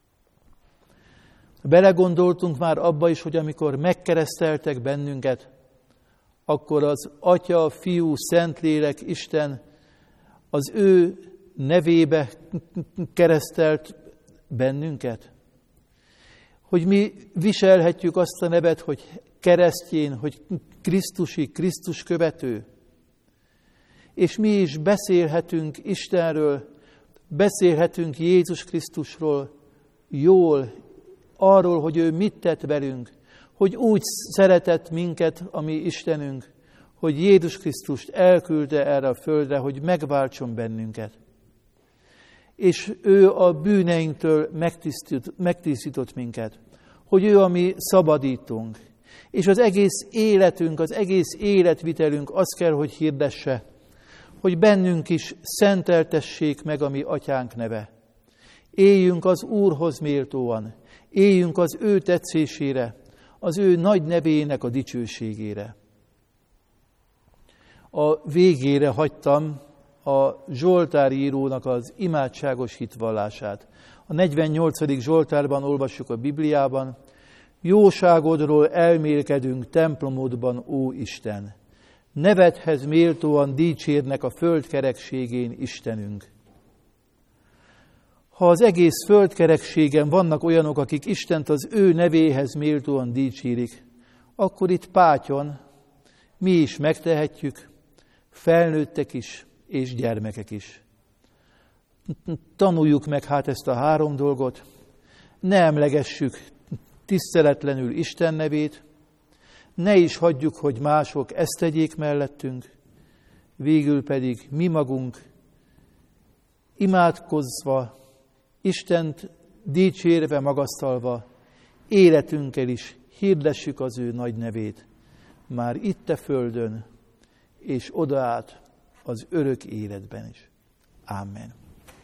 Belegondoltunk már abba is, hogy amikor megkereszteltek bennünket, akkor az Atya, Fiú, Szentlélek, Isten az ő nevébe keresztelt bennünket. Hogy mi viselhetjük azt a nevet, hogy keresztjén, hogy Krisztusi, Krisztus követő. És mi is beszélhetünk Istenről, beszélhetünk Jézus Krisztusról jól, arról, hogy ő mit tett velünk, hogy úgy szeretett minket, a mi Istenünk, hogy Jézus Krisztust elküldte erre a földre, hogy megváltson bennünket. És ő a bűneinktől megtisztított, megtisztított minket, hogy ő a mi szabadítunk. És az egész életünk, az egész életvitelünk azt kell, hogy hirdesse, hogy bennünk is szenteltessék meg a mi Atyánk neve. Éljünk az Úrhoz méltóan, éljünk az ő tetszésére, az ő nagy nevének a dicsőségére. A végére hagytam a Zsoltárírónak az imádságos hitvallását. A negyvennyolcadik Zsoltárban olvassuk a Bibliában: jóságodról elmélkedünk templomodban, ó Isten! Nevedhez méltóan dicsérnek a föld kerekségén, Istenünk. Ha az egész föld kerekségen vannak olyanok, akik Istent az ő nevéhez méltóan dicsérik, akkor itt Pátyon mi is megtehetjük, felnőttek is és gyermekek is. Tanuljuk meg hát ezt a három dolgot, ne emlegessük tiszteletlenül Isten nevét, ne is hagyjuk, hogy mások ezt tegyék mellettünk, végül pedig mi magunk imádkozva, Istent dicsérve, magasztalva, életünkkel is hirdessük az ő nagy nevét, már itt a földön, és odaát az örök életben is. Amen.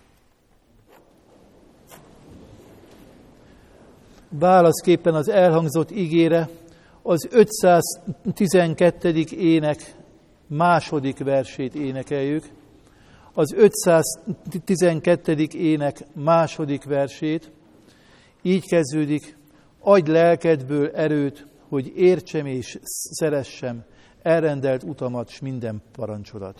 Válaszképpen az elhangzott igére az ötszáztizenkettedik ének második versét énekeljük. Az ötszáztizenkettedik ének második versét így kezdődik: adj lelkedből erőt, hogy értsem és szeressem elrendelt utamat s minden parancsodat.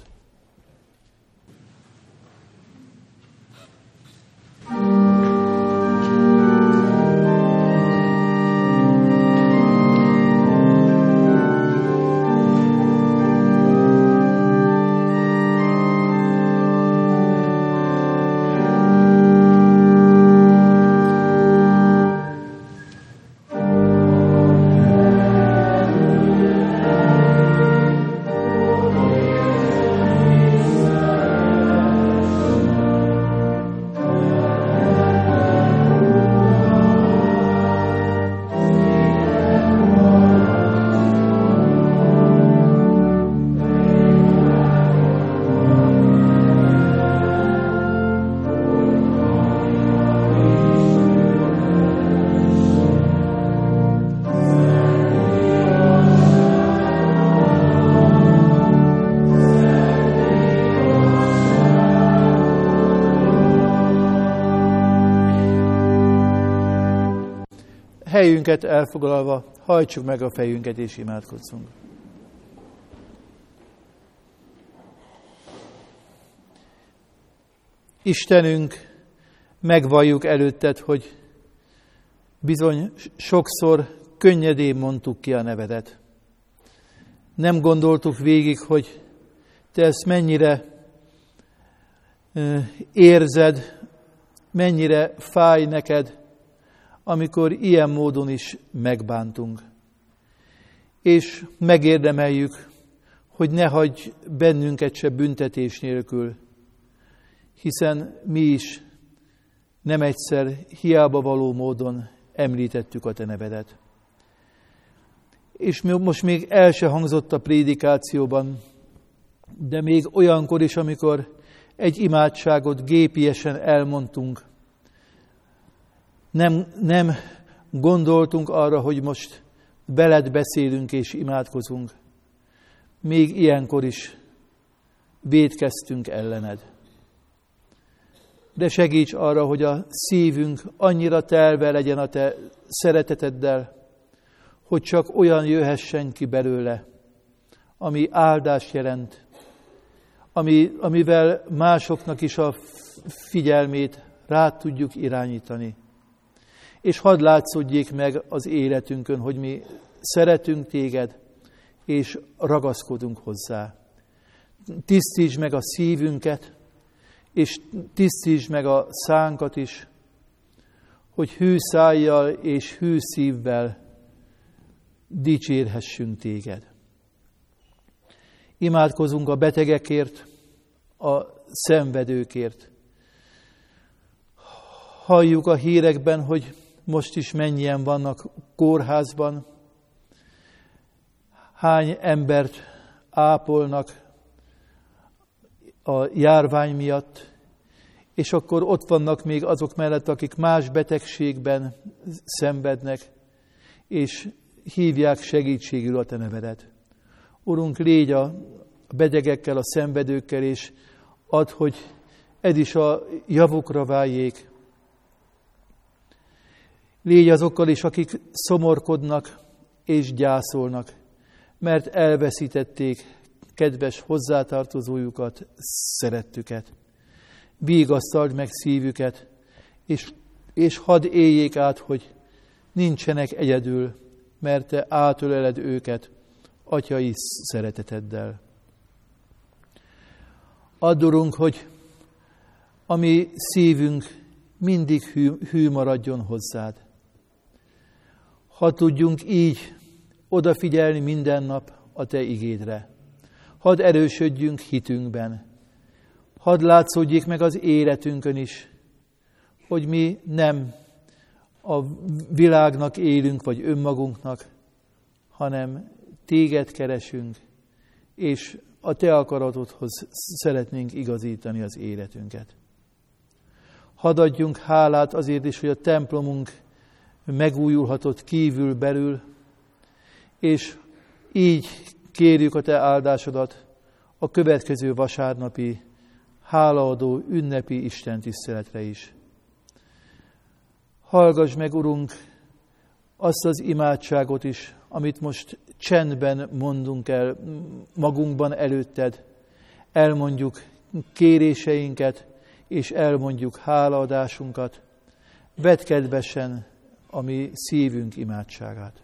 Helyünket elfoglalva, hajtsuk meg a fejünket és imádkozzunk. Istenünk, megvalljuk előtted, hogy Bizony sokszor könnyedén mondtuk ki a nevedet. Nem gondoltuk végig, hogy te ezt mennyire érzed, mennyire fáj neked, amikor ilyen módon is megbántunk. És megérdemeljük, hogy ne hagyj bennünket se büntetés nélkül, hiszen mi is nem egyszer hiába való módon említettük a te nevedet. És most még el se hangzott a prédikációban, de még olyankor is, amikor egy imádságot gépiesen elmondtunk, nem, nem gondoltunk arra, hogy most veled beszélünk és imádkozunk. Még ilyenkor is vétkeztünk ellened. De segíts arra, hogy a szívünk annyira telve legyen a te szereteteddel, hogy csak olyan jöhessen ki belőle, ami áldást jelent, ami, amivel másoknak is a figyelmét rád tudjuk irányítani. És hadd látszódjék meg az életünkön, hogy mi szeretünk téged, és ragaszkodunk hozzá. Tisztítsd meg a szívünket, és tisztítsd meg a szánkat is, hogy hű szájjal és hű szívvel dicsérhessünk téged. Imádkozunk a betegekért, a szenvedőkért. Halljuk a hírekben, hogy most is mennyien vannak kórházban, hány embert ápolnak a járvány miatt, és akkor ott vannak még azok mellett, akik más betegségben szenvednek, és hívják segítségül a te nevedet. Urunk, légy a betegekkel, a szenvedőkkel, és add, hogy ez is a javukra váljék. Légy azokkal is, akik szomorkodnak és gyászolnak, mert elveszítették kedves hozzátartozójukat, szerettüket. Vigasztald meg szívüket, és, és hadd éljék át, hogy nincsenek egyedül, mert te átöleled őket atyai szereteteddel. Add, Urunk, hogy a mi szívünk mindig hű, hű maradjon hozzád. Ha tudjunk így odafigyelni minden nap a te igédre. Hadd erősödjünk hitünkben. Hadd látszódjék meg az életünkön is, hogy mi nem a világnak élünk, vagy önmagunknak, hanem téged keresünk, és a te akaratodhoz szeretnénk igazítani az életünket. Hadd adjunk hálát azért is, hogy a templomunk megújulhatott kívül-belül, és így kérjük a te áldásodat a következő vasárnapi hálaadó ünnepi istentiszteletre is. Hallgass meg, Urunk, azt az imádságot is, amit most csendben mondunk el magunkban előtted. Elmondjuk kéréseinket, és elmondjuk hálaadásunkat. Vedd kedvesen a mi szívünk imádságát.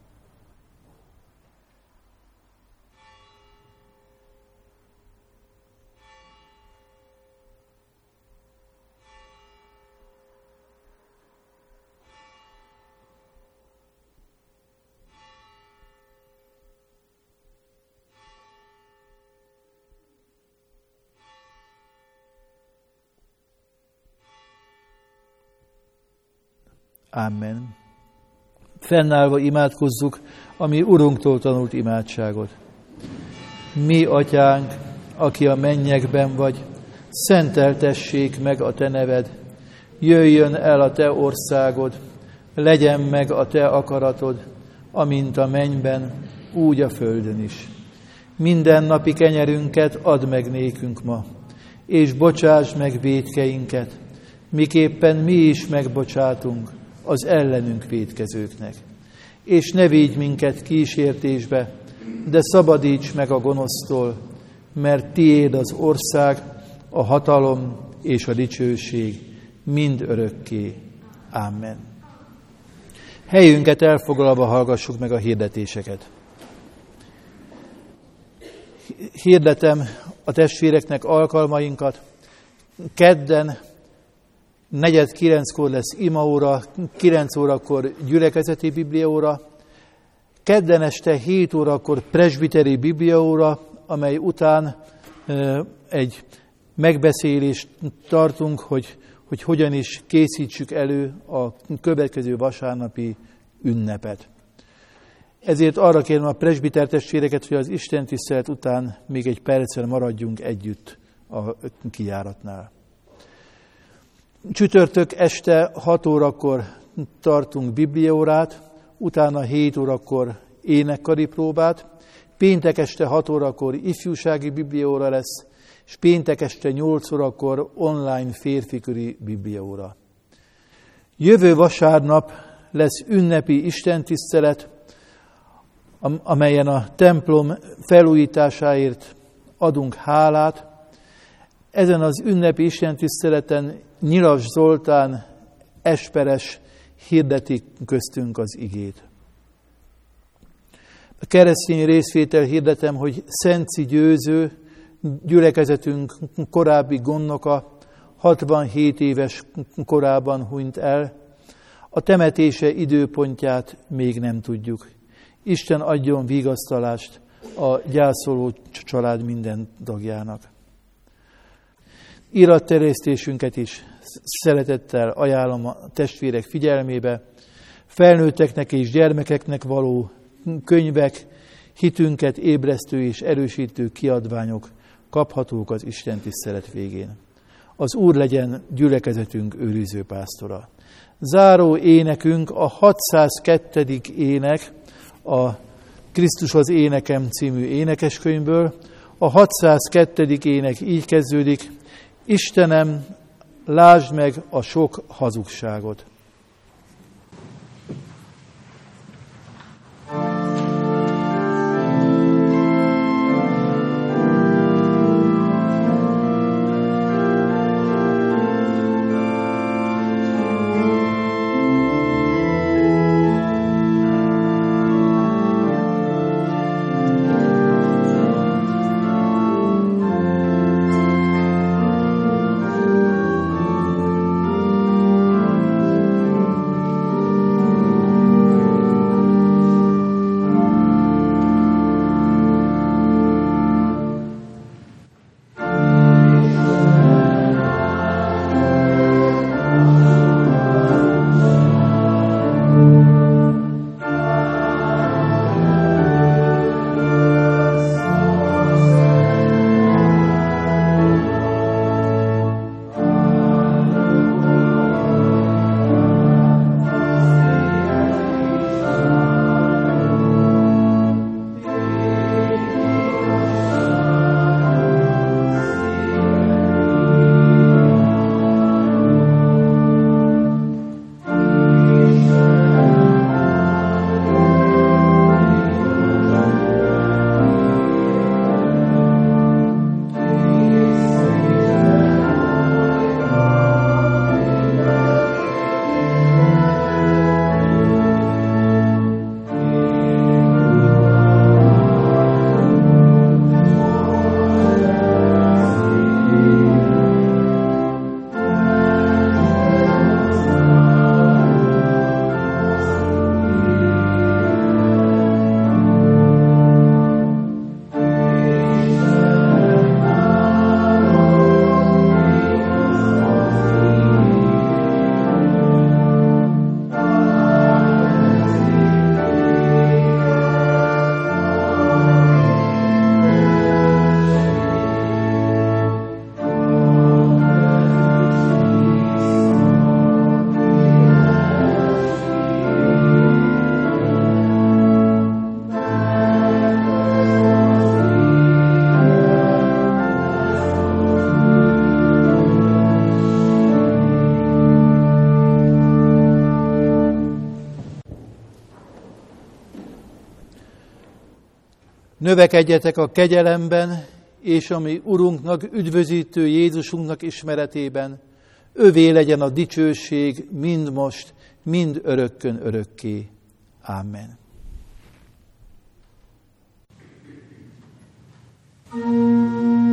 Amen. Fennállva imádkozzuk a mi Urunktól tanult imádságot. Mi, Atyánk, aki a mennyekben vagy, szenteltessék meg a te neved, jöjjön el a te országod, legyen meg a te akaratod, amint a mennyben, úgy a földön is. Minden napi kenyerünket add meg nékünk ma, és bocsáss meg vétkeinket, miképpen mi is megbocsátunk az ellenünk vétkezőknek. És ne védj minket kísértésbe, de szabadíts meg a gonosztól, mert tiéd az ország, a hatalom és a dicsőség mind örökké. Amen. Helyünket elfoglalva hallgassuk meg a hirdetéseket. Hirdetem a testvéreknek alkalmainkat. Kedden negyed kilenckor lesz imaóra, kilenc órakor gyülekezeti bibliaóra, kedden este hét órakor presbiteri bibliaóra, amely után egy megbeszélést tartunk, hogy, hogy hogyan is készítsük elő a következő vasárnapi ünnepet. Ezért arra kérem a presbiter testvéreket, hogy az Isten tisztelet után még egy percen maradjunk együtt a kijáratnál. Csütörtök este hat órakor tartunk bibliaórát, utána hét órakor énekkari próbát, péntek este hat órakor ifjúsági bibliaóra lesz, és péntek este nyolc órakor online férfiköri bibliaóra. Jövő vasárnap lesz ünnepi istentisztelet, amelyen a templom felújításáért adunk hálát. Ezen az ünnepi istentiszteleten Nyilas Zoltán esperes hirdeti köztünk az igét. A keresztény részvétel hirdetem, hogy Szenci Győző, gyülekezetünk korábbi gondnoka, hatvanhét éves korában hunyt el. A temetése időpontját még nem tudjuk. Isten adjon vigasztalást a gyászoló család minden tagjának. Iratterjesztésünket is szeretettel ajánlom a testvérek figyelmébe. Felnőtteknek és gyermekeknek való könyvek, hitünket ébresztő és erősítő kiadványok kaphatók az Isten tisztelet végén. Az Úr legyen gyülekezetünk őriző pásztora. Záró énekünk a hatszázkettő ének, a Krisztus az énekem című énekeskönyvből. A hatszázkettő ének így kezdődik: Istenem, lásd meg a sok hazugságot. Növekedjetek a kegyelemben, és a mi Urunknak, üdvözítő Jézusunknak ismeretében, Övé legyen a dicsőség mind most, mind örökkön örökké. Amen. Thank you.